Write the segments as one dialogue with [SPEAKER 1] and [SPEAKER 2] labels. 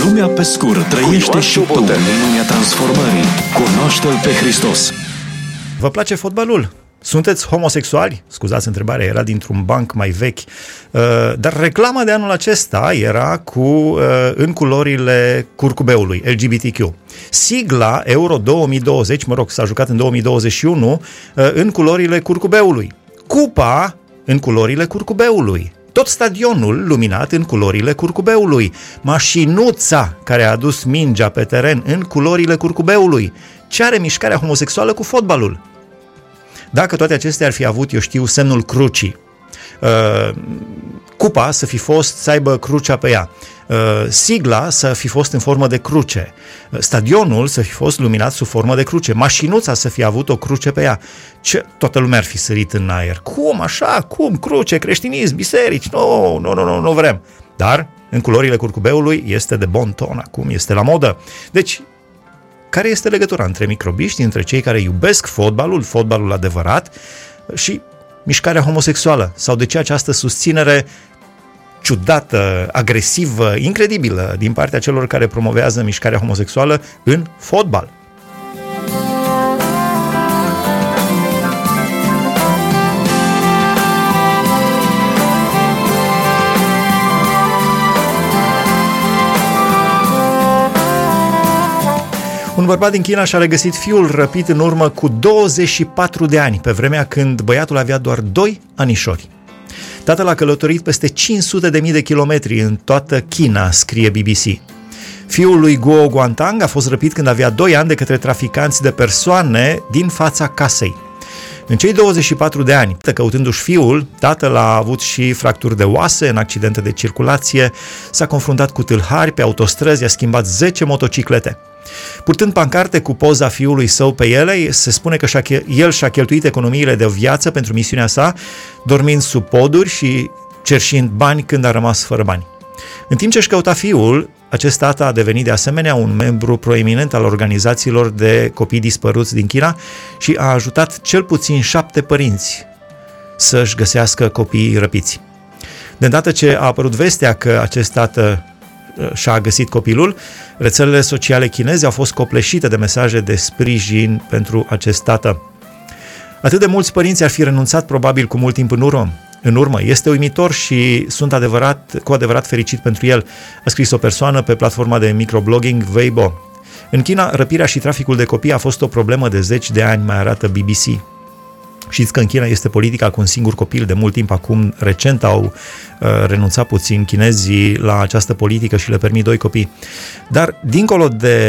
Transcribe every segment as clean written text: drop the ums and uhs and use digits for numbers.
[SPEAKER 1] Lumea pe scurt trăiește și tu în lumea transformării. Cunoaște-L pe Hristos.
[SPEAKER 2] Vă place fotbalul? Sunteți homosexuali? Scuzați, întrebarea era dintr-un banc mai vechi. Dar reclama de anul acesta era în culorile curcubeului, LGBTQ. Sigla Euro 2020, s-a jucat în 2021, în culorile curcubeului. Cupa în culorile curcubeului. Tot stadionul luminat în culorile curcubeului. Mașinuța care a adus mingea pe teren în culorile curcubeului. Ce are mișcarea homosexuală cu fotbalul? Dacă toate acestea ar fi avut, semnul crucii, cupa să aibă crucea pe ea, sigla să fi fost în formă de cruce, stadionul să fi fost luminat sub formă de cruce, mașinuța să fi avut o cruce pe ea, toată lumea ar fi sărit în aer. Cum așa? Cum? Cruce, creștinism, biserici? Nu vrem. Dar în culorile curcubeului este de bon ton acum, este la modă. Deci, care este legătura între microbiști, între cei care iubesc fotbalul adevărat și mișcarea homosexuală? Sau de ce această susținere ciudată, agresivă, incredibilă din partea celor care promovează mișcarea homosexuală în fotbal? Un bărbat din China și-a regăsit fiul răpit în urmă cu 24 de ani, pe vremea când băiatul avea doar 2 anișori. Tatăl a călătorit peste 500.000 de kilometri în toată China, scrie BBC. Fiul lui Guo Guantang a fost răpit când avea 2 ani de către traficanți de persoane din fața casei. În cei 24 de ani, căutându-și fiul, tatăl a avut și fracturi de oase în accidente de circulație, s-a confruntat cu tâlhari pe autostrăzi, a schimbat 10 motociclete. Purtând pancarte cu poza fiului său pe ele, se spune că el și-a cheltuit economiile de viață pentru misiunea sa, dormind sub poduri și cerșind bani când a rămas fără bani. În timp ce își căuta fiul, acest tată a devenit de asemenea un membru proeminent al organizațiilor de copii dispăruți din China și a ajutat cel puțin 7 părinți să-și găsească copiii răpiți. De îndată ce a apărut vestea că acest tată și-a găsit copilul, rețelele sociale chineze au fost copleșite de mesaje de sprijin pentru acest tată. Atât de mulți părinți ar fi renunțat probabil cu mult timp în urmă. Este uimitor și sunt cu adevărat fericit pentru el, a scris o persoană pe platforma de microblogging Weibo. În China, răpirea și traficul de copii a fost o problemă de 10 de ani, mai arată BBC. Știți că în China este politica cu un singur copil de mult timp. Acum, recent, au renunțat puțin chinezii la această politică și le permit 2 copii. Dar, dincolo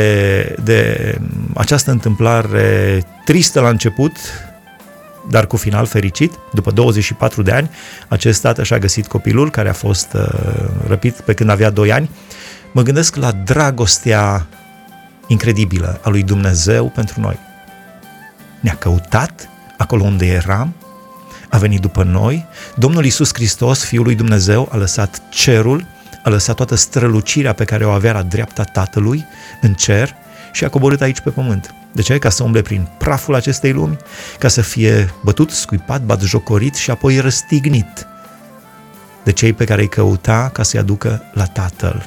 [SPEAKER 2] de această întâmplare tristă la început, dar cu final fericit, după 24 de ani, acest tată și-a găsit copilul care a fost răpit pe când avea 2 ani. Mă gândesc la dragostea incredibilă a lui Dumnezeu pentru noi. Ne-a căutat acolo unde eram, a venit după noi. Domnul Iisus Hristos, Fiul lui Dumnezeu, a lăsat cerul, a lăsat toată strălucirea pe care o avea la dreapta Tatălui în cer și a coborât aici pe pământ. De ce? Ca să umble prin praful acestei lumi, ca să fie bătut, scuipat, batjocorit și apoi răstignit de cei pe care îi căuta ca să-i aducă la Tatăl.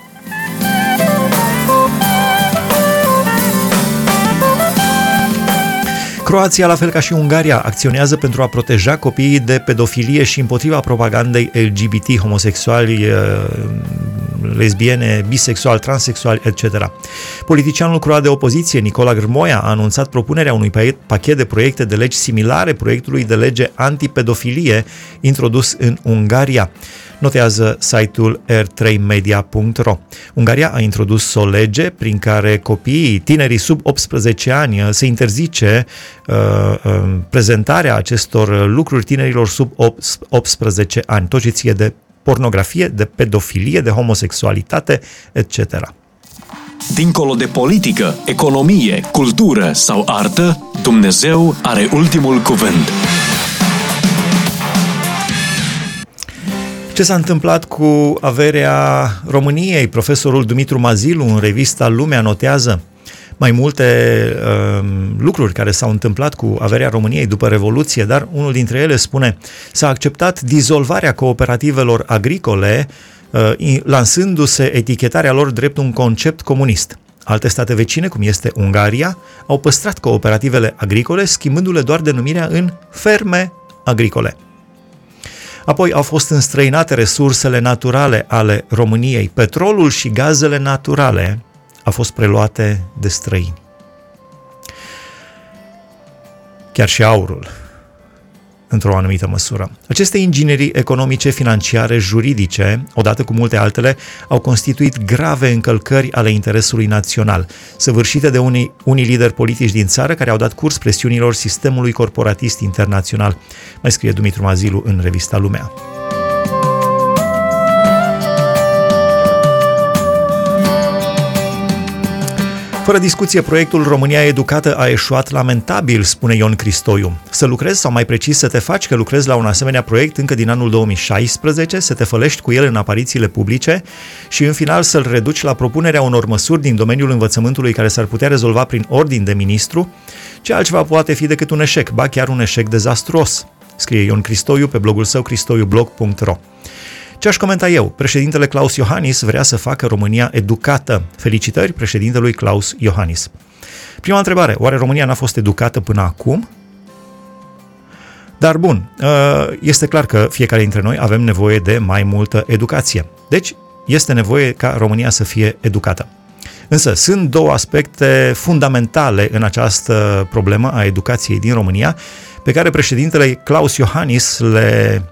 [SPEAKER 2] Croația, la fel ca și Ungaria, acționează pentru a proteja copiii de pedofilie și împotriva propagandei LGBT, homosexuali, lesbiene, bisexuali, transexuali, etc. Politicianul croat de opoziție, Nicola Grmoia, a anunțat propunerea unui pachet de proiecte de legi similare proiectului de lege antipedofilie introdus în Ungaria. Notează site-ul r3media.ro. Ungaria a introdus o lege prin care tinerii sub 18 ani se interzice prezentarea acestor lucruri tinerilor sub 18 ani, tot ce ție de pornografie, de pedofilie, de homosexualitate, etc.
[SPEAKER 1] Dincolo de politică, economie, cultură sau artă, Dumnezeu are ultimul cuvânt.
[SPEAKER 2] Ce s-a întâmplat cu averea României? Profesorul Dumitru Mazilu în revista Lumea notează mai multe lucruri care s-au întâmplat cu averea României după Revoluție, dar unul dintre ele spune: s-a acceptat dizolvarea cooperativelor agricole lansându-se etichetarea lor drept un concept comunist. Alte state vecine, cum este Ungaria, au păstrat cooperativele agricole, schimbându-le doar denumirea în ferme agricole. Apoi au fost înstrăinate resursele naturale ale României. Petrolul și gazele naturale au fost preluate de străini. Chiar și aurul, într-o anumită măsură. Aceste inginerii economice, financiare, juridice, odată cu multe altele, au constituit grave încălcări ale interesului național, săvârșite de unii lideri politici din țară care au dat curs presiunilor sistemului corporatist internațional, mai scrie Dumitru Mazilu în revista Lumea. Fără discuție, proiectul România Educată a eșuat lamentabil, spune Ion Cristoiu. Să lucrezi, sau mai precis să te faci că lucrezi la un asemenea proiect încă din anul 2016, să te fălești cu el în aparițiile publice și în final să-l reduci la propunerea unor măsuri din domeniul învățământului care s-ar putea rezolva prin ordin de ministru, ce altceva poate fi decât un eșec, ba chiar un eșec dezastruos, scrie Ion Cristoiu pe blogul său cristoiublog.ro. Ce aș comenta eu? Președintele Klaus Iohannis vrea să facă România educată. Felicitări președintelui Klaus Iohannis. Prima întrebare, oare România n-a fost educată până acum? Dar bun, este clar că fiecare dintre noi avem nevoie de mai multă educație. Deci, este nevoie ca România să fie educată. Însă, sunt două aspecte fundamentale în această problemă a educației din România, pe care președintele Klaus Iohannis le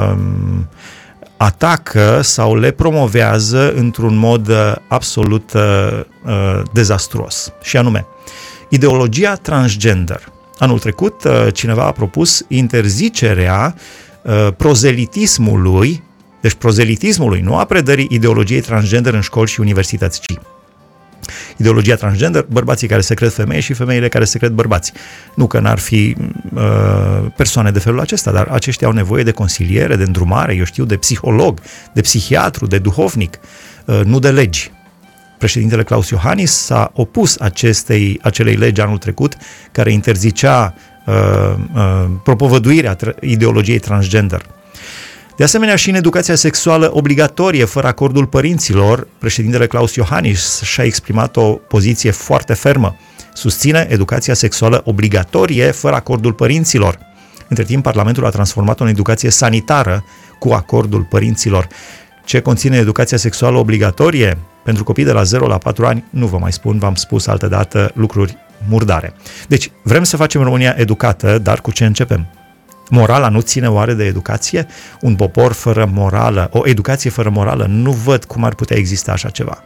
[SPEAKER 2] atacă sau le promovează într-un mod absolut dezastruos. Și anume, ideologia transgender. Anul trecut, cineva a propus interzicerea prozelitismului, deci prozelitismului, nu a predării ideologiei transgender în școli și universități, ci ideologia transgender, bărbații care se cred femei și femeile care se cred bărbați. Nu că n-ar fi persoane de felul acesta, dar aceștia au nevoie de consiliere, de îndrumare, eu știu, de psiholog, de psihiatru, de duhovnic, nu de legi. Președintele Klaus Iohannis s-a opus acelei legi anul trecut care interzicea propovăduirea ideologiei transgender. De asemenea, și în educația sexuală obligatorie, fără acordul părinților, președintele Klaus Iohannis și-a exprimat o poziție foarte fermă. Susține educația sexuală obligatorie, fără acordul părinților. Între timp, Parlamentul a transformat-o în educație sanitară cu acordul părinților. Ce conține educația sexuală obligatorie? Pentru copii de la 0 la 4 ani, nu vă mai spun, v-am spus altădată lucruri murdare. Deci, vrem să facem România educată, dar cu ce începem? Morala nu ține oare de educație? Un popor fără morală, o educație fără morală, nu văd cum ar putea exista așa ceva.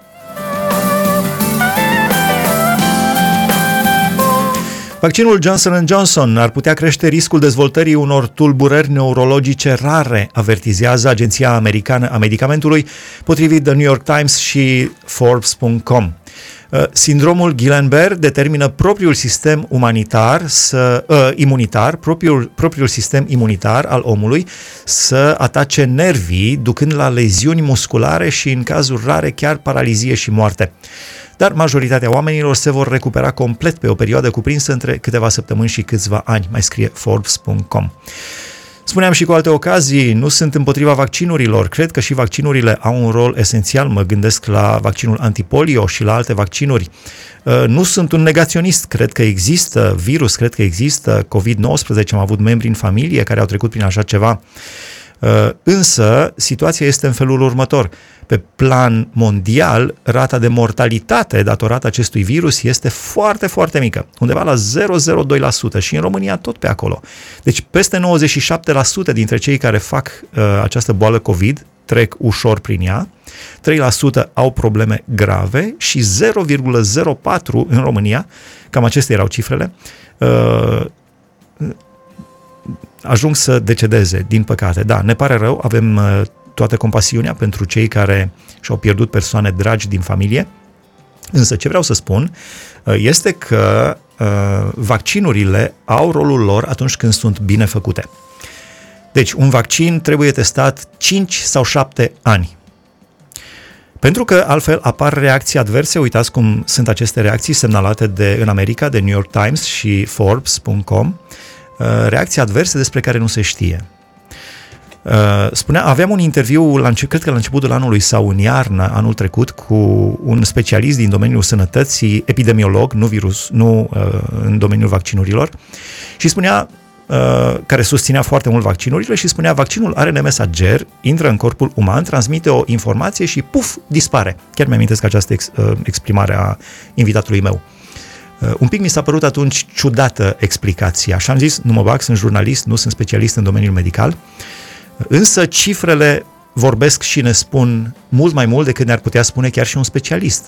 [SPEAKER 2] Vaccinul Johnson & Johnson ar putea crește riscul dezvoltării unor tulburări neurologice rare, avertizează Agenția Americană a Medicamentului, potrivit The New York Times și Forbes.com. Sindromul Guillain-Barré determină propriul sistem imunitar, propriul sistem imunitar al omului să atace nervii, ducând la leziuni musculare și, în cazuri rare, chiar paralizie și moarte. Dar majoritatea oamenilor se vor recupera complet pe o perioadă cuprinsă între câteva săptămâni și câțiva ani, mai scrie Forbes.com. Spuneam și cu alte ocazii, nu sunt împotriva vaccinurilor, cred că și vaccinurile au un rol esențial, mă gândesc la vaccinul antipolio și la alte vaccinuri. Nu sunt un negaționist, cred că există virus, cred că există COVID-19, am avut membri în familie care au trecut prin așa ceva. Însă, situația este în felul următor. Pe plan mondial, rata de mortalitate datorată acestui virus este foarte, foarte mică, undeva la 0,02% și în România tot pe acolo. Deci peste 97% dintre cei care fac această boală COVID trec ușor prin ea, 3% au probleme grave și 0,04% în România, cam acestea erau cifrele, ajung să decedeze, din păcate. Da, ne pare rău, avem toată compasiunea pentru cei care și-au pierdut persoane dragi din familie, însă ce vreau să spun este că vaccinurile au rolul lor atunci când sunt bine făcute. Deci, un vaccin trebuie testat 5 sau 7 ani. Pentru că altfel apar reacții adverse, uitați cum sunt aceste reacții semnalate în America de New York Times și Forbes.com, reacții adverse despre care nu se știe. Spunea, aveam un interviu, cred că la începutul anului sau în iarnă, anul trecut, cu un specialist din domeniul sănătății, epidemiolog, nu în domeniul vaccinurilor, și spunea, care susținea foarte mult vaccinurile și spunea, vaccinul RNA mesager intră în corpul uman, transmite o informație și puf, dispare. Chiar mi-amintesc această exprimare a invitatului meu. Un pic mi s-a părut atunci ciudată explicația. Așa am zis, nu mă bag, sunt jurnalist, nu sunt specialist în domeniul medical, însă cifrele vorbesc și ne spun mult mai mult decât ne-ar putea spune chiar și un specialist.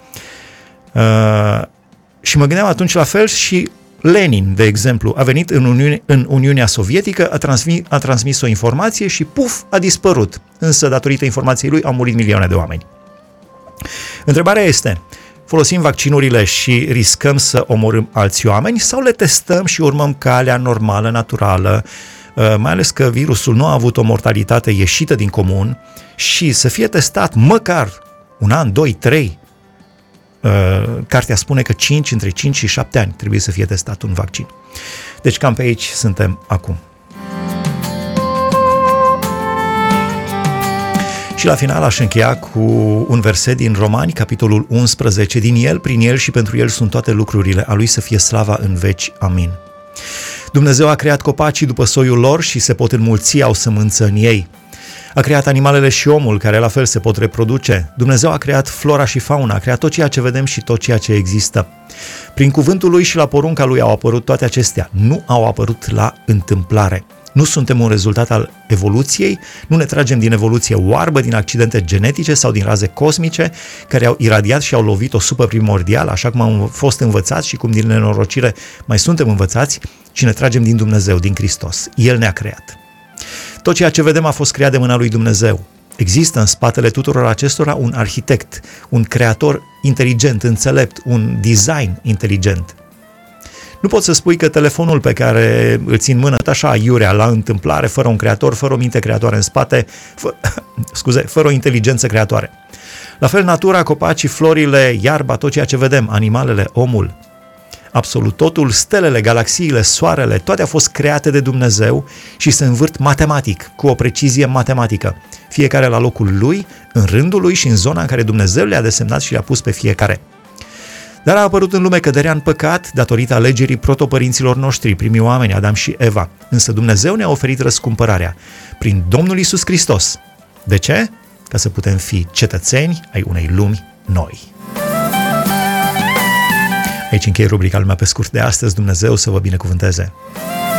[SPEAKER 2] Și mă gândeam atunci la fel și Lenin, de exemplu, a venit în Uniunea Sovietică, a transmis o informație și puf, a dispărut. Însă, datorită informației lui, au murit milioane de oameni. Întrebarea este, folosim vaccinurile și riscăm să omorâm alți oameni sau le testăm și urmăm calea normală, naturală, mai ales că virusul nu a avut o mortalitate ieșită din comun și să fie testat măcar un an, 2, 3. Cartea spune că între 5 și 7 ani trebuie să fie testat un vaccin. Deci cam pe aici suntem acum. Și la final aș încheia cu un verset din Romani, capitolul 11, din el, prin el și pentru el sunt toate lucrurile, a lui să fie slava în veci. Amin. Dumnezeu a creat copacii după soiul lor și se pot înmulți, au sămânță în ei. A creat animalele și omul, care la fel se pot reproduce. Dumnezeu a creat flora și fauna, a creat tot ceea ce vedem și tot ceea ce există. Prin cuvântul lui și la porunca lui au apărut toate acestea. Nu au apărut la întâmplare. Nu suntem un rezultat al evoluției, nu ne tragem din evoluție oarbă, din accidente genetice sau din raze cosmice care au iradiat și au lovit-o supra-primordial, așa cum am fost învățați și cum din nenorocire mai suntem învățați, ci ne tragem din Dumnezeu, din Hristos. El ne-a creat. Tot ceea ce vedem a fost creat de mâna lui Dumnezeu. Există în spatele tuturor acestora un arhitect, un creator inteligent, înțelept, un design inteligent. Nu poți să spui că telefonul pe care îl țin în mână, așa, iurea, la întâmplare, fără un creator, fără o minte creatoare în spate, fără o inteligență creatoare. La fel, natura, copacii, florile, iarba, tot ceea ce vedem, animalele, omul, absolut totul, stelele, galaxiile, soarele, toate au fost create de Dumnezeu și se învârt matematic, cu o precizie matematică. Fiecare la locul lui, în rândul lui și în zona în care Dumnezeu le-a desemnat și le-a pus pe fiecare. Dar a apărut în lume căderea în păcat datorită alegerii protopărinților noștri, primii oameni, Adam și Eva. Însă Dumnezeu ne-a oferit răscumpărarea prin Domnul Iisus Hristos. De ce? Ca să putem fi cetățeni ai unei lumi noi. Aici închei rubrica Lumea pe scurt de astăzi. Dumnezeu să vă binecuvânteze!